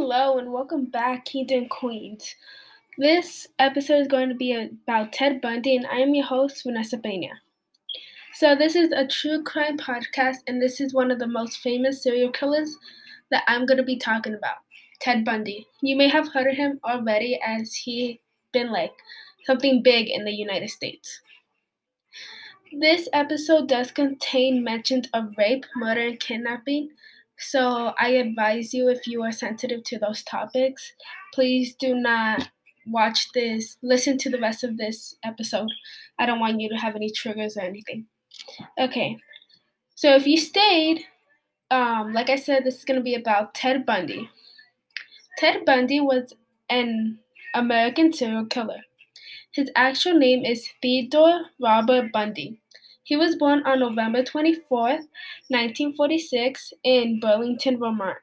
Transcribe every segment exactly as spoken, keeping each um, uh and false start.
Hello and welcome back, Kings and Queens. This episode is going to be about Ted Bundy, and I am your host, Vanessa Pena. So, this is a true crime podcast, and this is one of the most famous serial killers that I'm going to be talking about, Ted Bundy. You may have heard of him already, as he been like something big in the United States. This episode does contain mentions of rape, murder, and kidnapping. So I advise you, if you are sensitive to those topics, please do not watch this, listen to the rest of this episode. I don't want you to have any triggers or anything. Okay, so if you stayed, um, like I said, this is going to be about Ted Bundy. Ted Bundy was an American serial killer. His actual name is Theodore Robert Bundy. He was born on November twenty-fourth, nineteen forty-six, in Burlington, Vermont.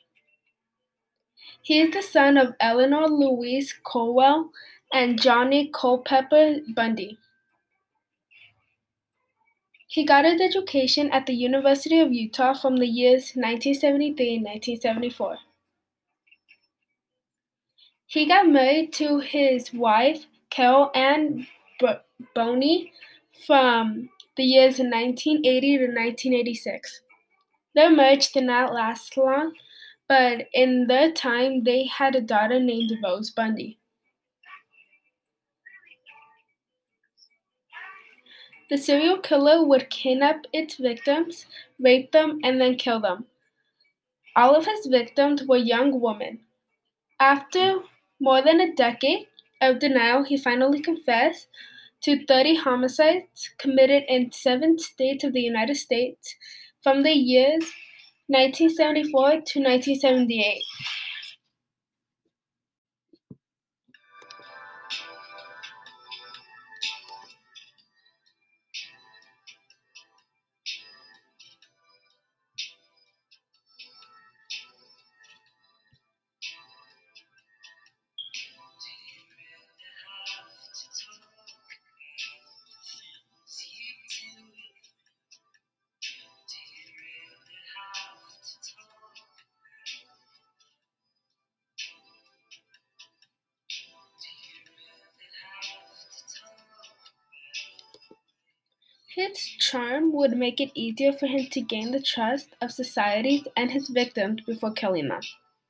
He is the son of Eleanor Louise Colwell and Johnny Culpepper Bundy. He got his education at the University of Utah from the years nineteen seventy-three and nineteen seventy-four. He got married to his wife, Carol Ann Boney, from the years nineteen eighty to nineteen eighty-six. Their marriage did not last long, but in their time they had a daughter named Rose Bundy. The serial killer would kidnap its victims, rape them, and then kill them. All of his victims were young women. After more than a decade of denial, he finally confessed to thirty homicides committed in seven states of the United States from the years nineteen seventy-four to nineteen seventy-eight. His charm would make it easier for him to gain the trust of society and his victims before killing them.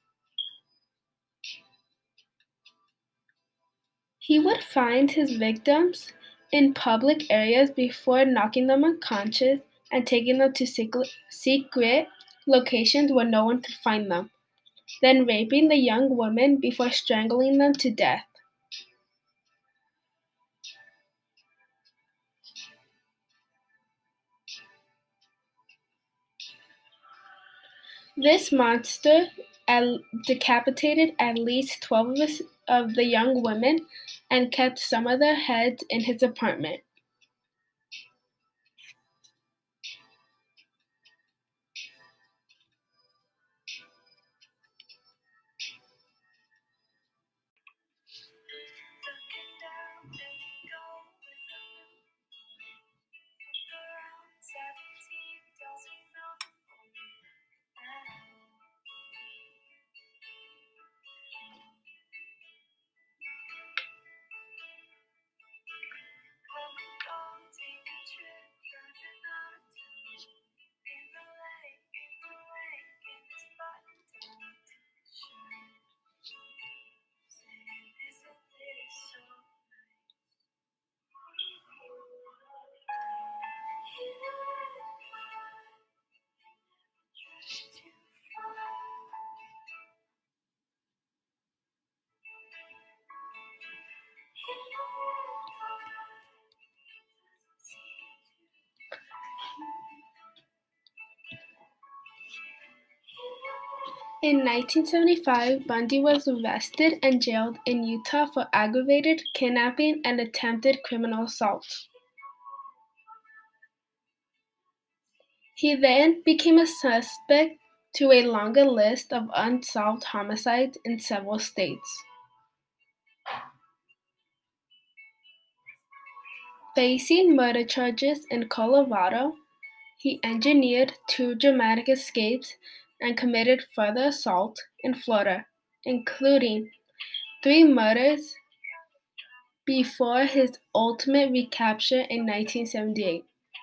He would find his victims in public areas before knocking them unconscious and taking them to secret locations where no one could find them, then raping the young women before strangling them to death. This monster decapitated at least twelve of the young women and kept some of their heads in his apartment. In nineteen seventy-five, Bundy was arrested and jailed in Utah for aggravated kidnapping and attempted criminal assault. He then became a suspect to a longer list of unsolved homicides in several states. Facing murder charges in Colorado, he engineered two dramatic escapes and committed further assault in Florida, including three murders before his ultimate recapture in nineteen seventy-eight.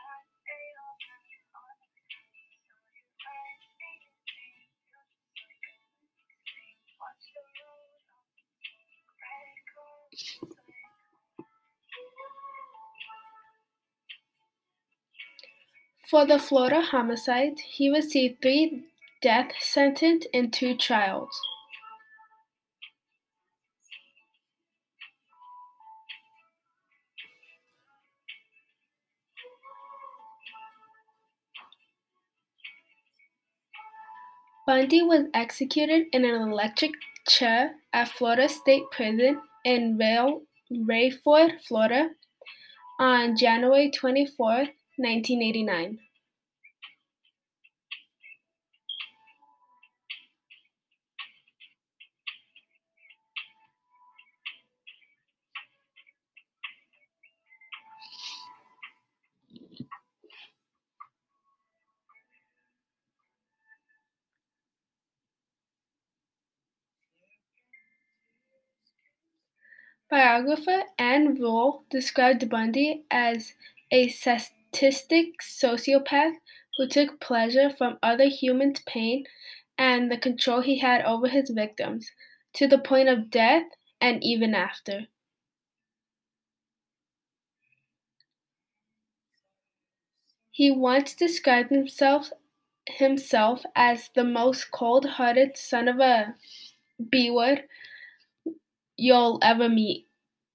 For the Florida homicide, he received three death sentences in two trials. Bundy was executed in an electric chair at Florida State Prison in Rayford, Florida, on January twenty-fourth, nineteen eighty-nine. Biographer Ann Rule described Bundy as a sadistic sociopath who took pleasure from other humans' pain and the control he had over his victims, to the point of death and even after. He once described himself himself as the most cold-hearted son of a B-word you'll ever meet.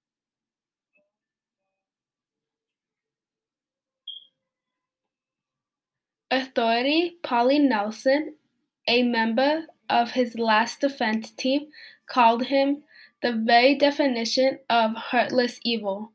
Authority Polly Nelson, a member of his last defense team, called him the very definition of heartless evil.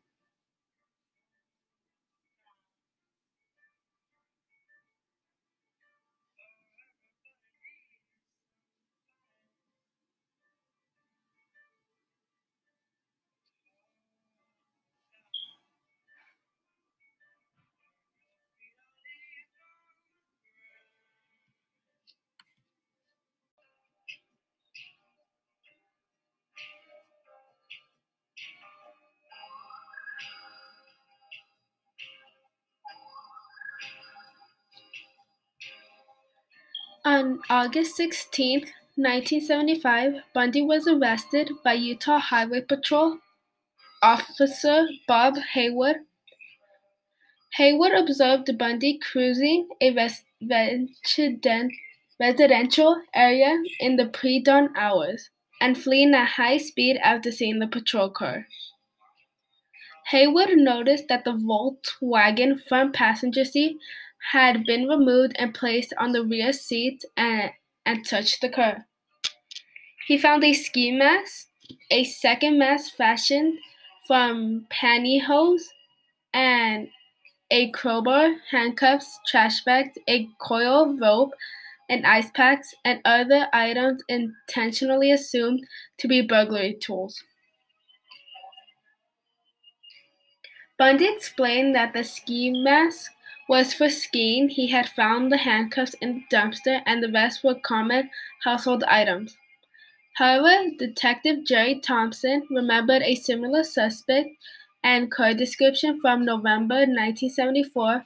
On August sixteenth, nineteen seventy-five, Bundy was arrested by Utah Highway Patrol officer Bob Haywood. Haywood observed Bundy cruising a res- residential area in the pre-dawn hours and fleeing at high speed after seeing the patrol car. Haywood noticed that the Volkswagen front passenger seat had been removed and placed on the rear seat and, and touched the car. He found a ski mask, a second mask fashioned from pantyhose, and a crowbar, handcuffs, trash bags, a coil of rope, and ice packs, and other items intentionally assumed to be burglary tools. Bundy explained that the ski mask was for skiing. He had found the handcuffs in the dumpster, and the rest were common household items. However, Detective Jerry Thompson remembered a similar suspect and car description from November nineteen seventy-four,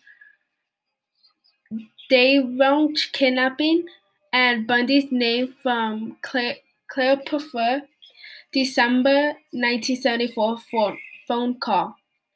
day-range kidnapping, and Bundy's name from Claire, Claire Puffer, December nineteen seventy-four phone call.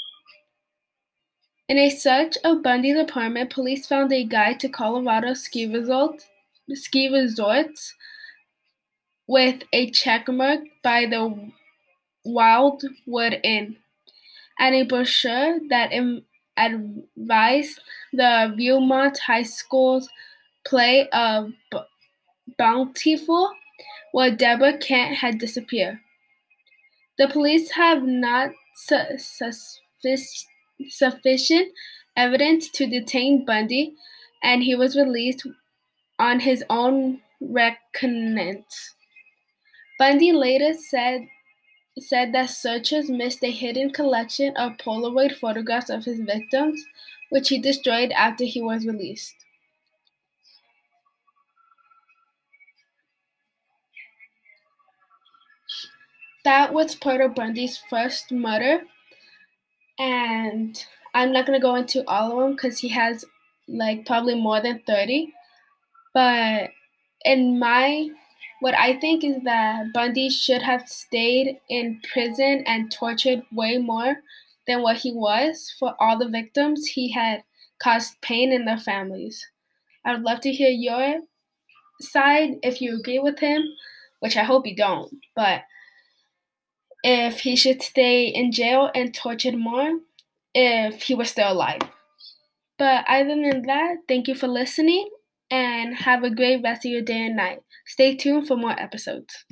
In a search of Bundy's apartment, police found a guide to Colorado ski resorts, ski resorts with a checkmark by the Wildwood Inn, and a brochure that im- advised the Viewmont High School's play of B- Bountiful, where Deborah Kent had disappeared. The police have not su- sus- sufficient evidence to detain Bundy, and he was released on his own reconnance. Bundy later said said that searchers missed a hidden collection of Polaroid photographs of his victims, which he destroyed after he was released. that was Porter Bundy's first murder, and I'm not gonna go into all of them because he has like probably more than thirty. But in my what I think is that Bundy should have stayed in prison and tortured way more than what he was for all the victims he had caused pain in their families. I would love to hear your side if you agree with him, which I hope you don't, but if he should stay in jail and tortured more if he was still alive. But other than that, thank you for listening and have a great rest of your day and night. Stay tuned for more episodes.